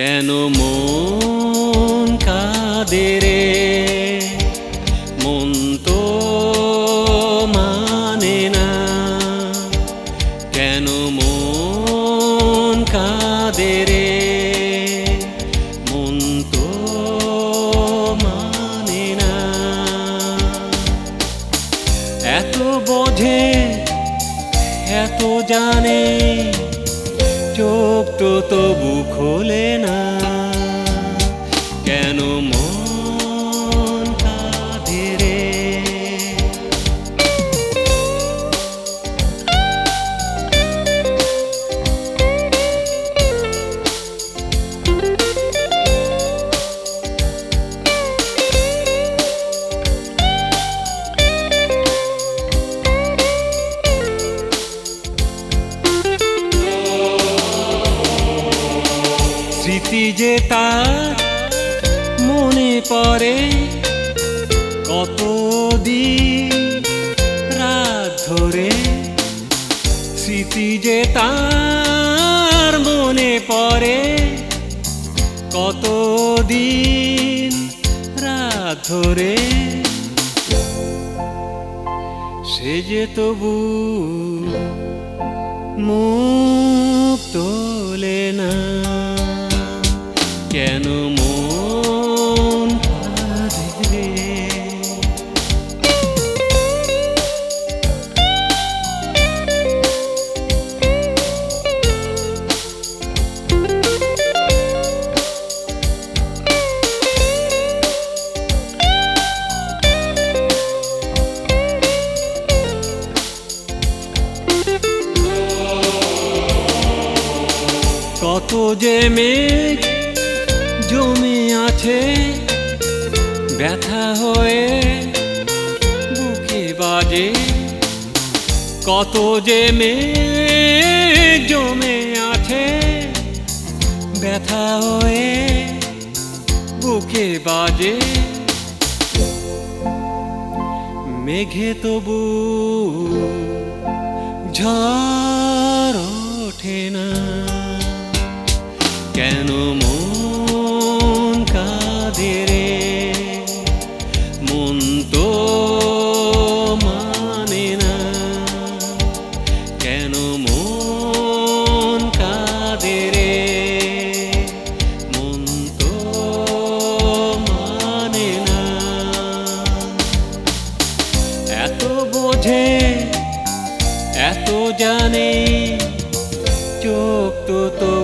কেন মন কাঁদে রে, মন তো মানে না। কেন মন কাঁদে রে, মন তো মানে না। এত বোঝে এত জানে, চোখ তো তবু খোলে না। কেন মন কাঁদে রে। স্মৃতি যে তার মনে পড়ে, কতদিন রাত ধরে। স্মৃতি যে তার মনে পড়ে, কতদিন রাত ধরে। সে যে তবু মুখ তোলে না। কেন মন কাঁদে রে। কত যে মেঘ জমে আছে, ব্যথা হয়ে বুকে বাজে। কত যে মেঘ জমে আছে, ব্যথা হয়ে বুকে বাজে। মেঘে তবু ঝড় ওঠে না। কেন মন কাঁদে রে, মন তো মানে না। কেন মন কাঁদে রে, মন তো মানে না। এত বোঝে এত জানে, চোখ তো